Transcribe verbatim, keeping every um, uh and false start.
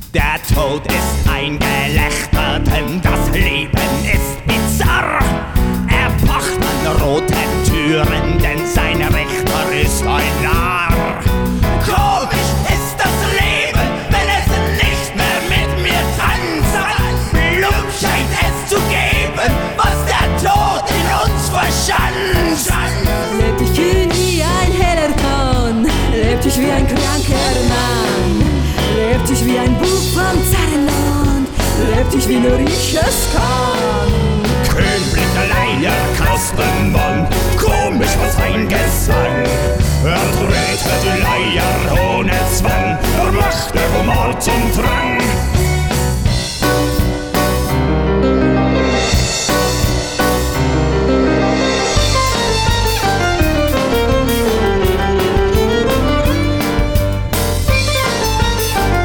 Der Tod ist ein Gelächter, denn das Leben ist bizarr. Er pocht an roten Türen, denn sein Richter ist ein Narr. Komisch ist das Leben, wenn es nicht mehr mit mir tanzt. Blut scheint es zu geben, was der Tod in uns verschanzt. Lebt ich wie ein heller Ton, lebt ich wie ein kranker Mann, lebt ich wie ein Bub vom Zarrenland, lebt ich wie nur ich es kann. Köhnliche Leier, Kastenmann, komisch war sein Gesang. Er drehte die Leier ohne Zwang, er machte Humor zum Drang.